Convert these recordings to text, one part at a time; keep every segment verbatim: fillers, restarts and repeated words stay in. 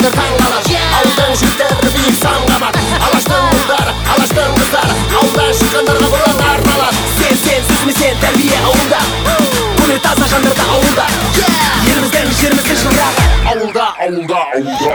тәңір таң қалаш. Ауылдан жігіттері биік самғамақ, алаштың ұлдары, алаштың қыздары, ауылдан шыққандарға бұлан арналады. Сен, сен, сіз ми сен, тәрбие ауылда, көңілі таза жандарда ауылда, еліміздің жеріміздің жылдағы Ауылда, ауылда, ауылда.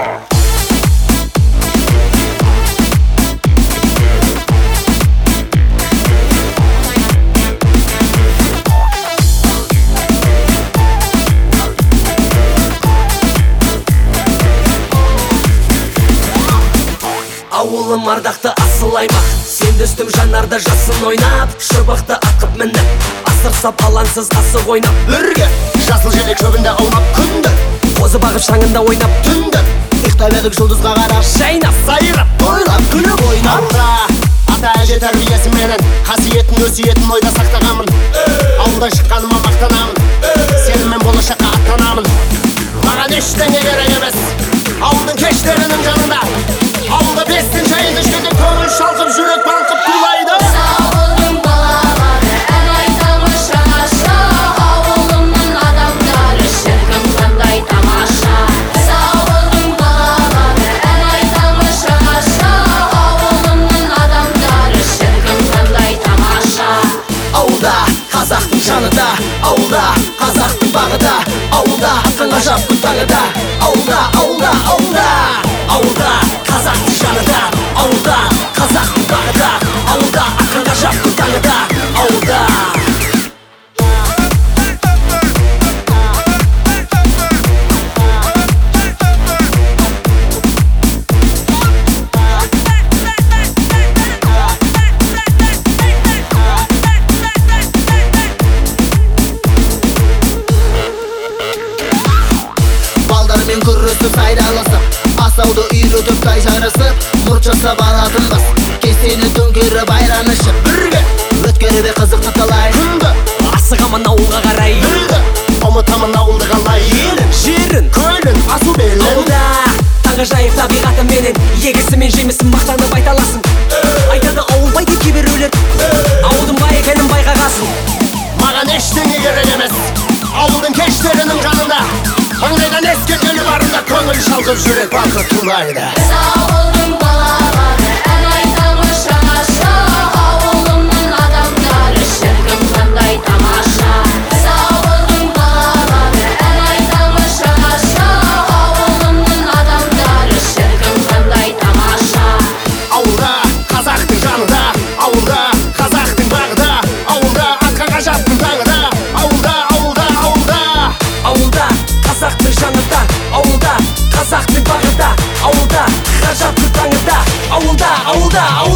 Ауылым ардақты асыл аймақ, сен дөстім жанарда жасын ойнап, шыбықты атқып мініп, асыр сап алансыз асық ойнап. Бірге жасыл желек шөбінде аунап күнді, қозы бағып шаңында ойнап түнді, ұйықтап едік жұлдызға қарап, жайнап, сайрап, тойлап, күліп ойнап. Ауылда ата әже тәрбиесіменен қасиетін өсиетін ойда сақтағанмын. Ауылдан шыққаныма мақтанамын, сеніммен болашаққа аттанамын. Маған ештеңе керек емес, ауылдың кештерінің жанында. Ауылда бестен жайын ішкенде көңіл шалқып, жүрек балқып тулайды. Ауылдың балалары ән айтамыз жаңаша, ауылымның адамдары шіркін қандай тамаша. Ауылдың балалары ән айтамыз жаңаша, ауылымның адамдары шіркін қандай тамаша. Ауылда қазақтың жанында, ауылда қазақтың бағыда, ауылда атқан ғажап күн таңында, ауылда, ауылда, ауылда, ауылда қазақтың жанында, ауылда қазақтың бағыда, ауылда атқан ғажап күн таңында, ауылда. Балдармен күресіп айдалысып, асауды үйретіп тай жарысып, мұрт жасап алатынбыз, кесені төңкеріп айран ішіп. Бірге өткеріп қызықты талай күнді, Асығамын ауылға қарай, білді, ұмытамын ауылды қалай. елін, жерін, Көлін, асу белін, ауылда таңғажайып табиғаты менен, егісі мен жемісін мақтанып айталасын. Айтады ауыл бай деп кейбіреулер, ауылдың бай екенін байқағасын. маған ештеңе керек емес, ауылдың кештерінің жанында. Маңдайдан ескен өлі барында көңіл шалқып, жүрек балқып тулайды. Ауылдың балалары ән айтамыз жаңаша, ауылымның адамдары шіркін қандай тамаша. Ауылдың балалары ән айтамыз жаңаша, ауылымның адамдары шіркін қандай тамаша. Ауылда қазақтың жанында, ауылда қазақтың бағыда, ауылда атқан ғажап күн таңында, ауылда, ауылда, ауылда. Ауылда қазақтың жанында, ауылда қазақтың бағыда, ауылда ғажап күн таңында, ауылда, ауылда, ауылда.